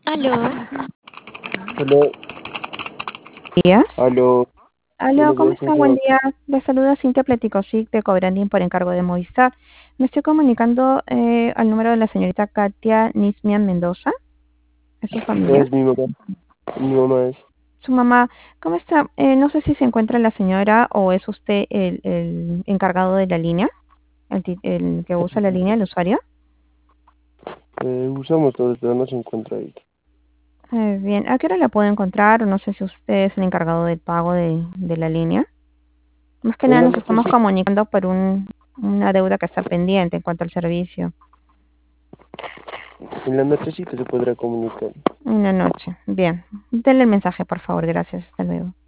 Aló, Hola, días. aló, Aló, buenos ¿cómo días, ¿con está? quién Buen hablo? día. Le saluda Cintia Platicosic de Cobrandín por encargo de Movistar. Me estoy comunicando al número de la señorita Katia Nismian Mendoza. ¿Es su familia? Es mi mamá es. Su mamá, ¿cómo está? No sé si se encuentra la señora o es usted el encargado de la línea, el que usa la línea, el usuario. Usamos todos, pero no se encuentra ahí. Bien, ¿a qué hora la puedo encontrar? O no sé si usted es el encargado del pago de la línea. Más que En nada la nos estamos nochecita, comunicando por una deuda que está pendiente en cuanto al servicio. en la nochecita se podrá comunicar. Una noche. Bien. Denle el mensaje, por favor. Gracias. Hasta luego.